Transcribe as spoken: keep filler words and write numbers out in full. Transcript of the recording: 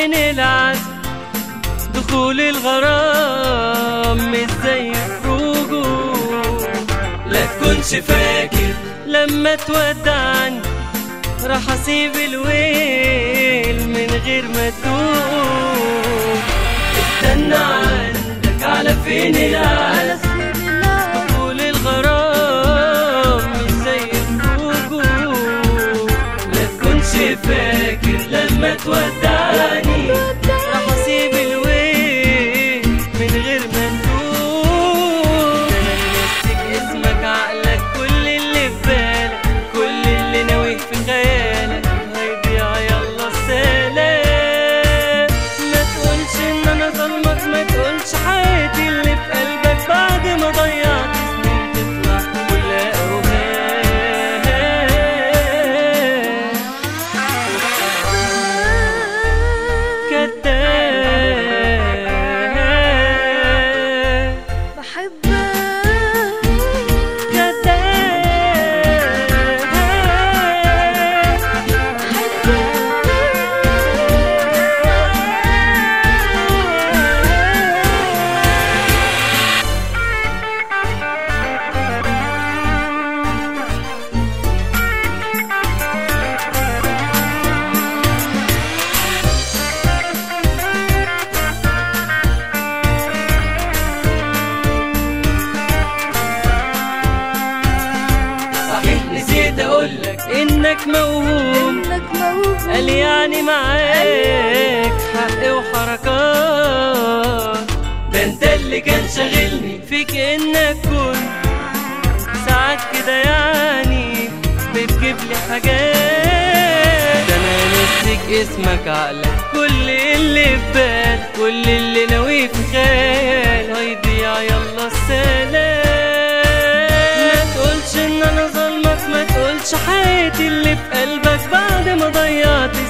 فين العزم؟ دخول الغرام مش زي خروجه. لا تكونش فاكر لما تودعني راح اسيب الويل من غير ما تدوق. استنى عندك على فين العزم؟ دخول الغرام مش زي خروجه. لا تكونش فاكر لما تودعني راح اسيب الويل من غير ما ندوق. انا نسيك اسمك عقلك كل اللي في بالك كل اللي ناويه في خيالك هيضيع يلا السلام. ما تقولش ان انا ظلمك ما تقولش حياتي اللي في قلبك بعد ما ضيعت سنين تطلع كلها اوهام. كداب بحبك كداب نسيت اقولك انك موهوم انك موهوم. قال يعني معاك حق وحركات. ده انت اللي كان شاغلني فيك انك كنت ساعات كده يعني بتجيب لي حاجات. ده انا نسيك اسمك عقلك كل اللي في بالك كل اللي ناويه في خيال هيضيع يلا السلام. ما تقولش ان انا ظلمك ما تقولش حياتي اللي في قلبك بعد ما ضيعت